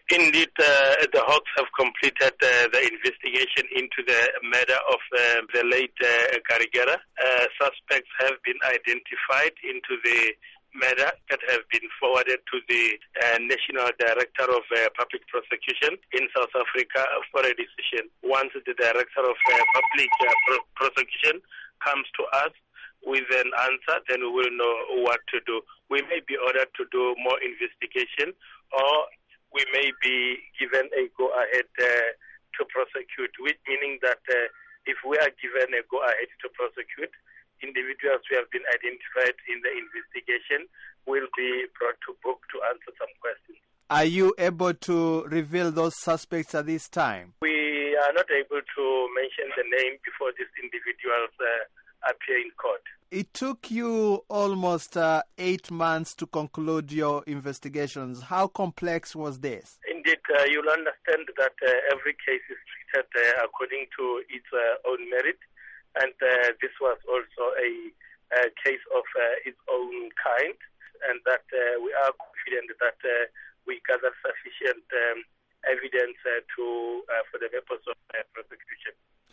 Indeed, the Hawks have completed the investigation into the murder of the late Garigera. Suspects have been identified into the murder that have been forwarded to the National Director of Public Prosecution in South Africa for a decision. Once the Director of Public Prosecution comes to us with an answer, then we will know what to do. We may be ordered to do more investigation, or we may be given a go-ahead to prosecute, which meaning that if we are given a go-ahead to prosecute, individuals who have been identified in the investigation will be brought to book to answer some questions. Are you able to reveal those suspects at this time? We are not able to mention the name before these individuals appear in court. It took you almost 8 months to conclude your investigations. How complex was this? Indeed, you'll understand that every case is treated according to its own merit, and this was also a case of its own kind, and that we are confident that we gather sufficient evidence for the purpose of prosecution.